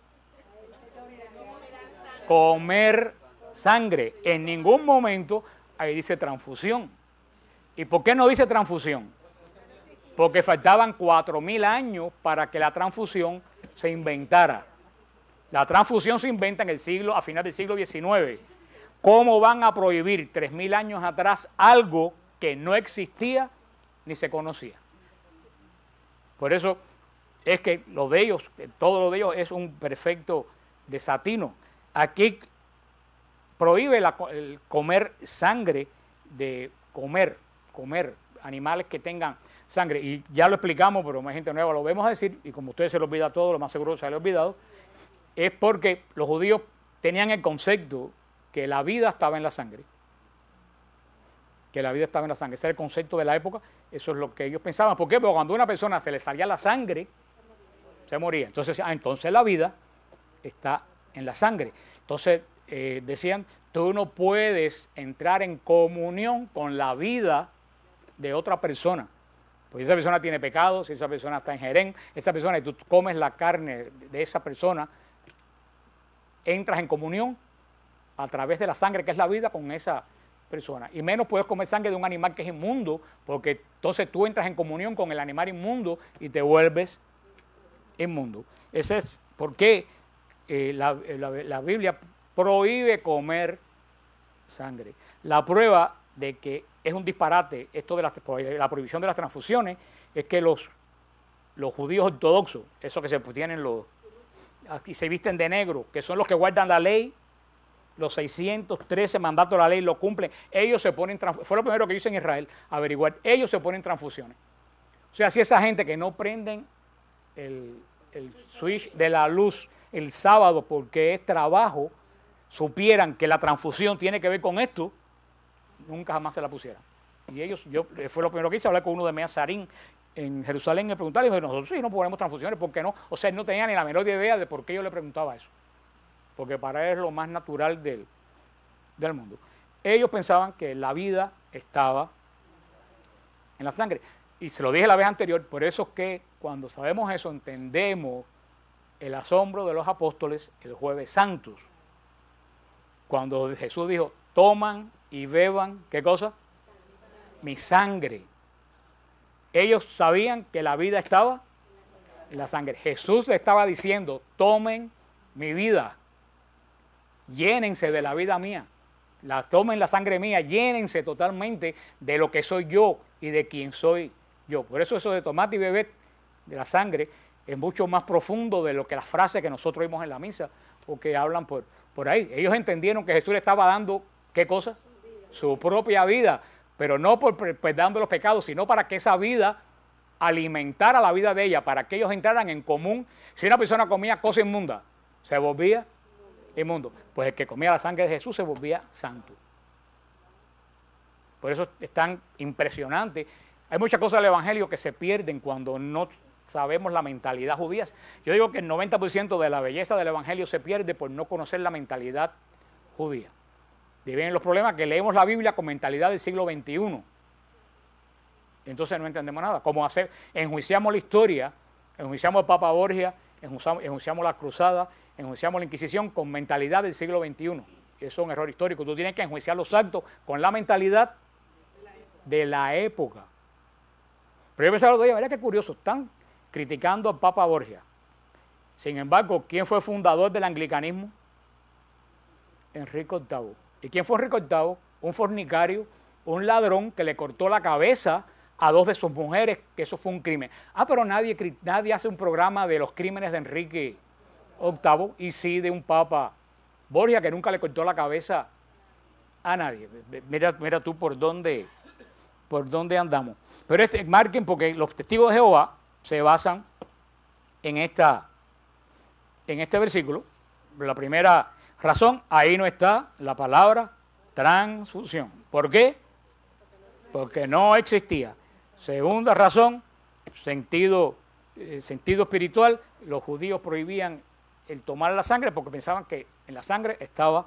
Comer sangre. En ningún momento ahí dice transfusión. ¿Y por qué no dice transfusión? Porque faltaban 4,000 años para que la transfusión se inventara. La transfusión se inventa a final del siglo XIX. ¿Cómo van a prohibir 3,000 años atrás algo que no existía ni se conocía? Por eso es que todo lo de ellos es un perfecto desatino. Aquí prohíbe el comer sangre, de comer animales que tengan sangre. Y ya lo explicamos, pero más gente nueva lo vemos a decir, y como a ustedes se lo olvida todo, lo más seguro se les ha olvidado, es porque los judíos tenían el concepto que la vida estaba en la sangre. Que la vida estaba en la sangre. Ese era el concepto de la época, eso es lo que ellos pensaban. ¿Por qué? Porque cuando a una persona se le salía la sangre, se moría. Entonces la vida está en la sangre. Entonces decían, tú no puedes entrar en comunión con la vida de otra persona. Pues esa persona tiene pecados, si esa persona está en Jerem, esa persona, y tú comes la carne de esa persona, entras en comunión a través de la sangre que es la vida con esa persona. Y menos puedes comer sangre de un animal que es inmundo, porque entonces tú entras en comunión con el animal inmundo y te vuelves inmundo. Ese es por qué la Biblia prohíbe comer sangre. La prueba de que es un disparate esto de la prohibición de las transfusiones, es que los judíos ortodoxos, esos que se tienen aquí se visten de negro, que son los que guardan la ley, los 613 mandatos de la ley lo cumplen, ellos se ponen, fue lo primero que hice en Israel, averiguar, ellos se ponen transfusiones. O sea, si esa gente que no prenden el switch de la luz el sábado porque es trabajo, supieran que la transfusión tiene que ver con esto, nunca jamás se la pusieran. Y ellos, fue lo primero que hice, hablar con uno de Meazarín en Jerusalén y preguntarle, y me dijo, nosotros sí no ponemos transfusiones, ¿por qué no? O sea, él no tenía ni la menor idea de por qué yo le preguntaba eso. Porque para él es lo más natural del mundo. Ellos pensaban que la vida estaba en la sangre. Y se lo dije la vez anterior, por eso es que cuando sabemos eso, entendemos el asombro de los apóstoles el Jueves Santos. Cuando Jesús dijo, toman y beban, ¿qué cosa? Mi sangre. Ellos sabían que la vida estaba en la sangre. Jesús le estaba diciendo, tomen mi vida, llénense de la vida mía, tomen la sangre mía, llénense totalmente de lo que soy yo y de quién soy yo. Por eso de tomar y beber de la sangre es mucho más profundo de lo que las frases que nosotros vimos en la misa o que hablan por ahí. Ellos entendieron que Jesús le estaba dando, ¿qué cosa? Su propia vida, pero no por perdón de los pecados, sino para que esa vida alimentara la vida de ella, para que ellos entraran en común. Si una persona comía cosa inmunda, se volvía inmundo. Pues el que comía la sangre de Jesús se volvía santo. Por eso es tan impresionante. Hay muchas cosas del Evangelio que se pierden cuando no sabemos la mentalidad judía. Yo digo que el 90% de la belleza del Evangelio se pierde por no conocer la mentalidad judía. Y vienen los problemas que leemos la Biblia con mentalidad del siglo XXI. Entonces no entendemos nada. Como enjuiciamos la historia, enjuiciamos al Papa Borgia, enjuiciamos la cruzada, enjuiciamos la Inquisición con mentalidad del siglo XXI. Eso es un error histórico. Tú tienes que enjuiciar los actos con la mentalidad de la época. Pero yo pensaba, oye, mira qué curioso, están criticando al Papa Borgia. Sin embargo, ¿quién fue el fundador del anglicanismo? Enrique VIII. ¿Y quién fue Enrique VIII? Un fornicario, un ladrón que le cortó la cabeza a dos de sus mujeres, que eso fue un crimen. Pero nadie hace un programa de los crímenes de Enrique VIII y sí de un Papa Borgia que nunca le cortó la cabeza a nadie. Mira tú por dónde andamos. Pero marquen, porque los testigos de Jehová se basan en este versículo. La primera razón, ahí no está la palabra transfusión. ¿Por qué? Porque no existía. Segunda razón, sentido espiritual, los judíos prohibían el tomar la sangre porque pensaban que en la sangre estaba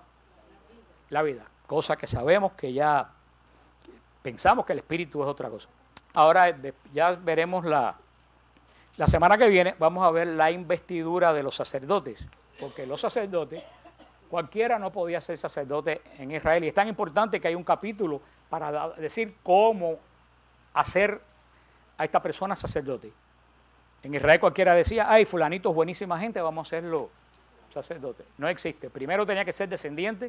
la vida. Cosa que sabemos que ya pensamos que el espíritu es otra cosa. Ahora ya veremos la semana que viene, vamos a ver la investidura de los sacerdotes, porque los sacerdotes, cualquiera no podía ser sacerdote en Israel, y es tan importante que hay un capítulo para decir cómo hacer a esta persona sacerdote. En Israel cualquiera decía, ay, fulanito es buenísima gente, vamos a hacerlo sacerdote. No existe. Primero tenía que ser descendiente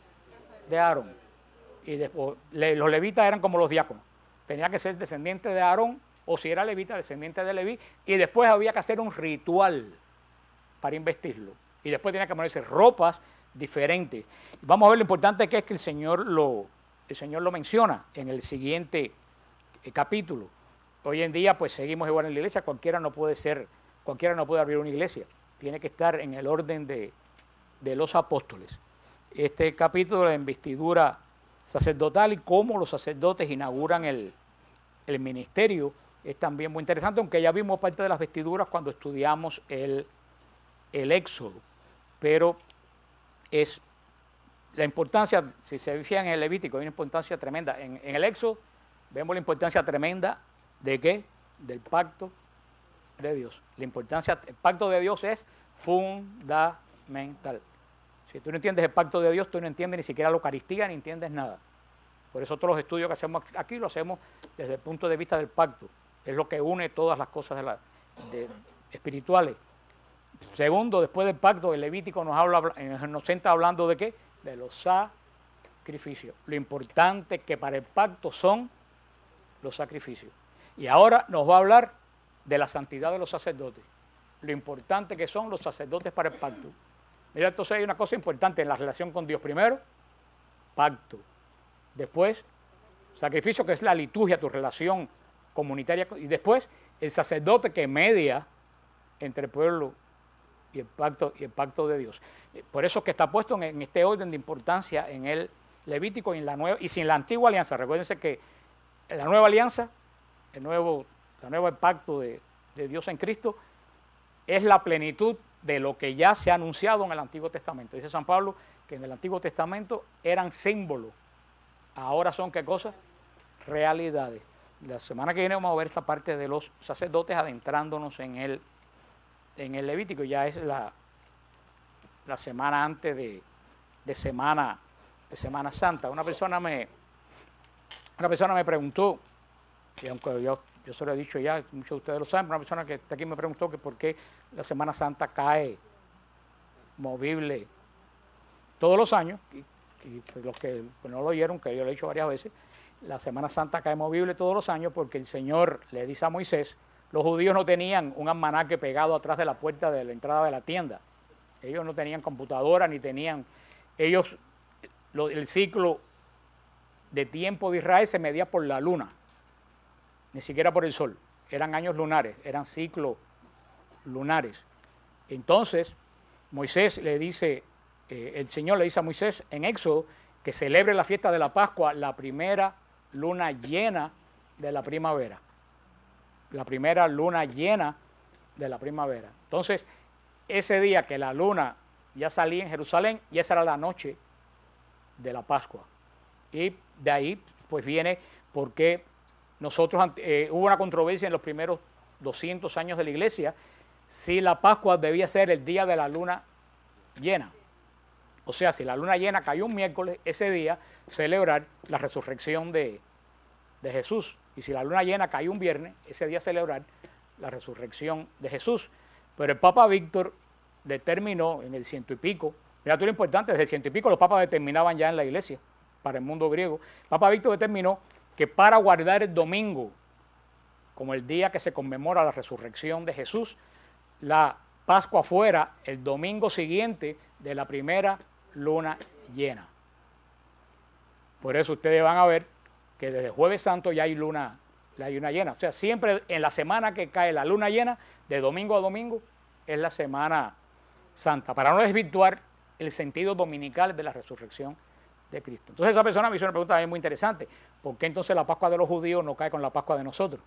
de Aarón, y después los levitas eran como los diáconos. Tenía que ser descendiente de Aarón, o si era levita, descendiente de Leví, y después había que hacer un ritual para investirlo. Y después tenía que ponerse ropas diferentes. Vamos a ver lo importante que es que el Señor lo menciona en el siguiente capítulo. Hoy en día, pues seguimos igual en la iglesia, cualquiera no puede abrir una iglesia. Tiene que estar en el orden de los apóstoles. Este capítulo de la investidura sacerdotal y cómo los sacerdotes inauguran el ministerio es también muy interesante, aunque ya vimos parte de las vestiduras cuando estudiamos el Éxodo, pero es la importancia, si se fijan en el Levítico, hay una importancia tremenda. En el Éxodo vemos la importancia tremenda de ¿qué? Del pacto de Dios. El pacto de Dios es fundamental. Si tú no entiendes el pacto de Dios, tú no entiendes ni siquiera la Eucaristía, ni entiendes nada. Por eso todos los estudios que hacemos aquí lo hacemos desde el punto de vista del pacto. Es lo que une todas las cosas espirituales. Segundo, después del pacto, el Levítico nos sienta hablando de ¿qué? De los sacrificios. Lo importante que para el pacto son los sacrificios. Y ahora nos va a hablar de la santidad de los sacerdotes. Lo importante que son los sacerdotes para el pacto. Mira, entonces hay una cosa importante en la relación con Dios. Primero, pacto. Después, sacrificio, que es la liturgia, tu relación comunitaria. Y después, el sacerdote que media entre el pueblo y el pacto de Dios. Por eso es que está puesto en este orden de importancia en el Levítico y en la nueva, y sin la antigua alianza. Recuérdense que en la nueva alianza, el nuevo pacto de Dios en Cristo, es la plenitud de lo que ya se ha anunciado en el Antiguo Testamento. Dice San Pablo que en el Antiguo Testamento eran símbolos. Ahora son, ¿qué cosas? Realidades. La semana que viene vamos a ver esta parte de los sacerdotes adentrándonos en el Levítico. Ya es la semana antes de Semana Santa. Una persona me preguntó, y aunque yo se lo he dicho ya, muchos de ustedes lo saben, una persona que está aquí me preguntó que por qué la Semana Santa cae movible todos los años, y los que no lo oyeron, que yo lo he dicho varias veces, la Semana Santa cae movible todos los años porque el Señor le dice a Moisés, los judíos no tenían un almanaque pegado atrás de la puerta de la entrada de la tienda. Ellos no tenían computadora, ni tenían... el ciclo de tiempo de Israel se medía por la luna, ni siquiera por el sol. Eran años lunares, eran ciclos lunares. Entonces, Moisés le dice, el Señor le dice a Moisés en Éxodo que celebre la fiesta de la Pascua la primera luna llena de la primavera. La primera luna llena de la primavera. Entonces, ese día que la luna ya salía en Jerusalén, y esa era la noche de la Pascua. Y de ahí, pues viene porque nosotros, hubo una controversia en los primeros 200 años de la iglesia, si la Pascua debía ser el día de la luna llena. O sea, si la luna llena cayó un miércoles, ese día celebrar la resurrección de Jesús. Y si la luna llena cayó un viernes, ese día celebrar la resurrección de Jesús. Pero el Papa Víctor determinó en el 100 y pico, mira tú lo importante, desde el 100 y pico los papas determinaban ya en la iglesia, para el mundo griego. El Papa Víctor determinó que para guardar el domingo como el día que se conmemora la resurrección de Jesús, la Pascua fuera el domingo siguiente de la primera luna llena. Por eso ustedes van a ver que desde Jueves Santo ya hay luna llena. O sea, siempre en la semana que cae la luna llena, de domingo a domingo, es la Semana Santa, para no desvirtuar el sentido dominical de la resurrección de Cristo. Entonces esa persona me hizo una pregunta también muy interesante. ¿Por qué entonces la Pascua de los judíos no cae con la Pascua de nosotros?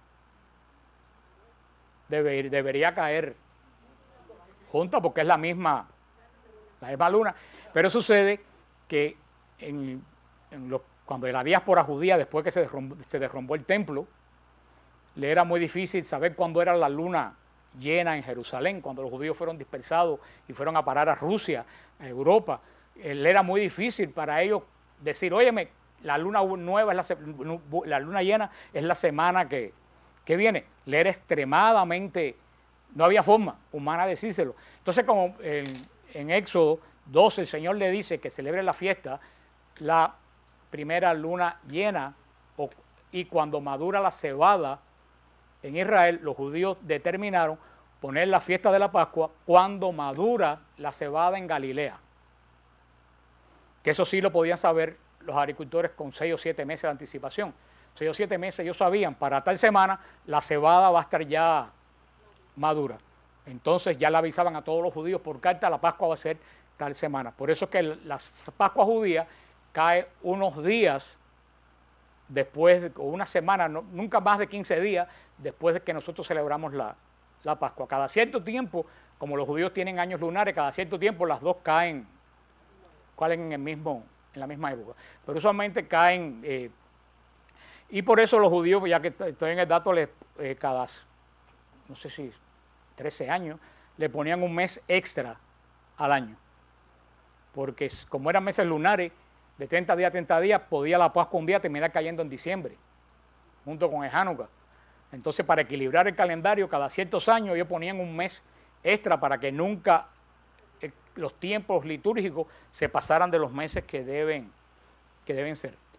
Debería caer junta porque es la misma luna. Pero sucede que cuando la diáspora judía, después que se derrumbó el templo, le era muy difícil saber cuándo era la luna llena en Jerusalén, cuando los judíos fueron dispersados y fueron a parar a Rusia, a Europa. Le era muy difícil para ellos decir, óyeme, la luna nueva, la luna llena es la semana que viene. Le era extremadamente, no había forma humana de decírselo. Entonces, como en Éxodo 12 el Señor le dice que celebre la fiesta, la primera luna llena, y cuando madura la cebada en Israel, los judíos determinaron poner la fiesta de la Pascua cuando madura la cebada en Galilea. Que eso sí lo podían saber los agricultores con 6 o 7 meses de anticipación. 6 o 7 meses ellos sabían, para tal semana la cebada va a estar ya madura. Entonces ya le avisaban a todos los judíos por carta, la Pascua va a ser tal semana. Por eso es que la Pascua judía cae unos días después, o una semana, nunca más de 15 días después de que nosotros celebramos la Pascua. Cada cierto tiempo, como los judíos tienen años lunares, cada cierto tiempo las dos caen en la misma época. Pero usualmente caen, y por eso los judíos, ya que estoy en el dato, cada, no sé si 13 años, le ponían un mes extra al año. Porque como eran meses lunares, de 30 días a 30 días, podía la Pascua un día terminar cayendo en diciembre, junto con el Hanukkah. Entonces, para equilibrar el calendario, cada ciertos años ellos ponían un mes extra para que nunca los tiempos litúrgicos se pasaran de los meses que que deben ser.